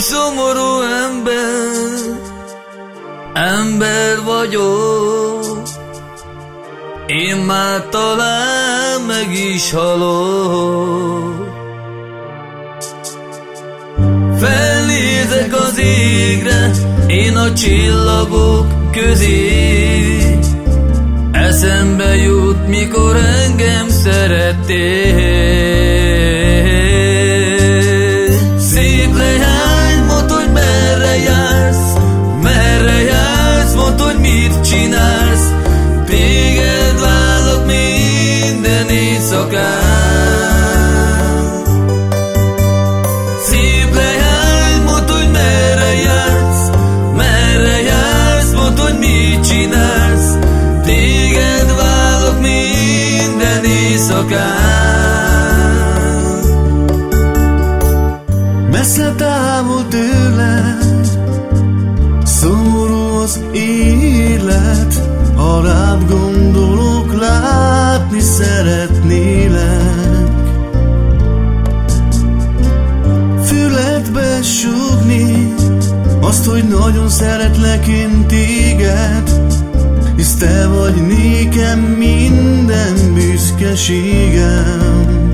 szomorú ember vagyok, én már talán meg is halok. Felnézek az égre, én a csillagok közé, eszembe jut, mikor engem szerettél. Szép leány, mondd, hogy merre jársz, mondd, hogy mit csinálsz, téged várlak minden éjszakán. Szép leány, mondd, hogy merre jársz, mondd, hogy mit csinálsz, téged várlak minden éjszakán. Messze távol tőled, szomorú az élet, ha rád gondolok, látni szeretnélek. Füledbe súgni azt, hogy nagyon szeretlek én téged, hisz te vagy nékem minden büszkeségem.